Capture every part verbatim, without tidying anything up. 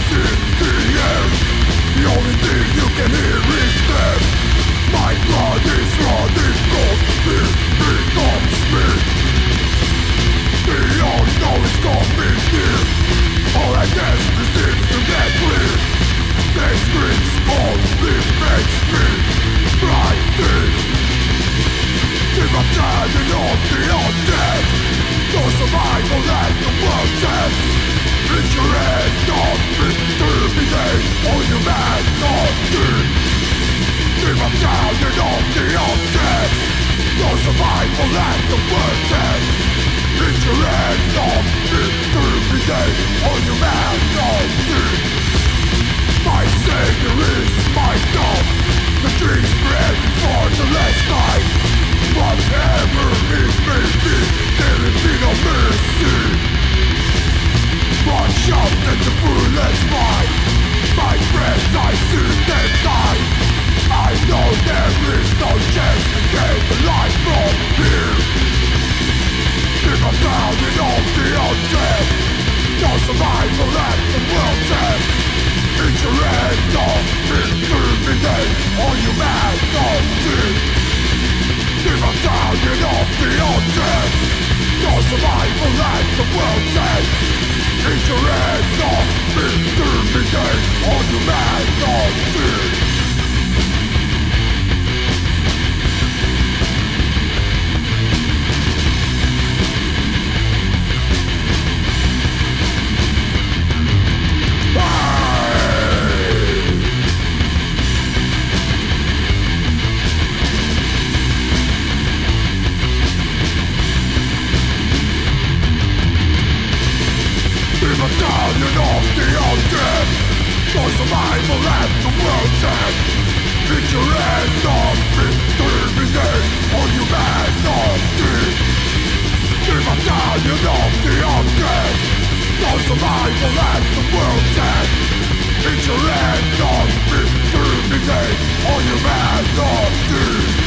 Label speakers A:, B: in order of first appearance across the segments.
A: in the air. The only thing you can hear is them. My blood is running cold. Fear becomes me. The unknown is coming near. All I destiny seems to get clear. They screams only makes me frightened. If I'm standing on the undead, no survival at the world's end. It's your end of exterminate all humanity. If I'm standing on the undead, no survival at the world's end. It's your end of exterminate all humanity. My savior is my God. The dreams spread for the last night. Whatever it may be, there will be no mercy. Watch out at the bullets fly. My friends, I see them die. I know there is no chance to get the life from here. If I'm down in all the undead, no survival at the world's end. It's your end of exterminate all humanity. If I'm down and off the undead, no survival at the world's end. It's your end of exterminate all humanity. No survival at the world's end. It's your end of exterminate all humanity. If I'm dying off the undead, no survival at the world's end. It's your end of exterminate all humanity.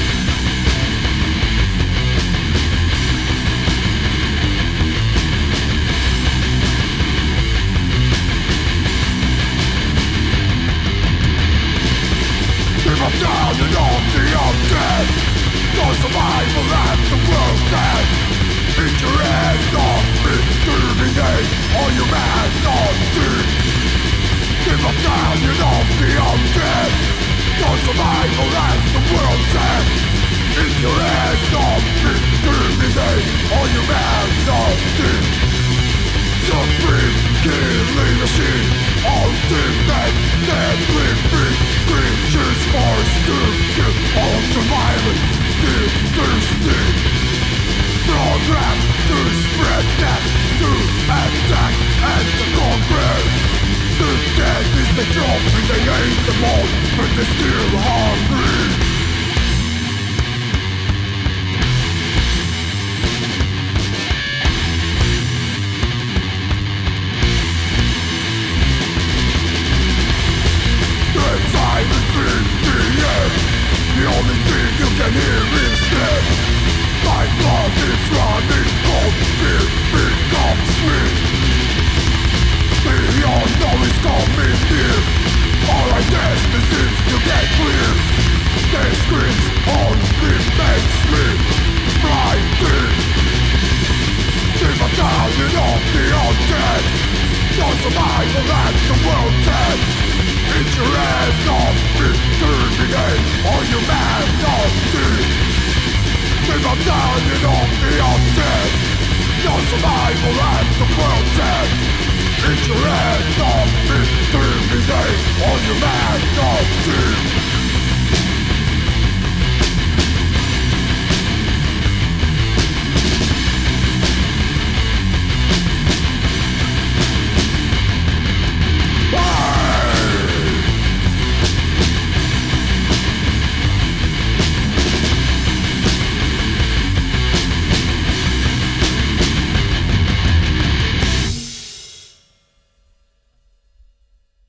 A: I'm down and off the undead. No survival at the world's end. It's your end of exterminate all humanity. If I'm down and off the undead, no survival at the world's end. It's your end of exterminate all humanity. Supreme killing machine, ultimate deadly beast. Creatures forced to give ultraviolet, thirsty. Programmed to spread death, to attack and to conquer. The dead is the trophy, they hate them all, but they're still hungry. The only thing you can hear is death. My blood is running cold. Fear becomes sweet. The unknown is coming near. All I destiny seems to get clear. They screams only makes me frightened. If I'm down and off the undead, no survival at the world's end. It's your end of exterminate all humanity. If I'm down and off the undead, no survival at the world's end. It's your end of exterminate all humanity.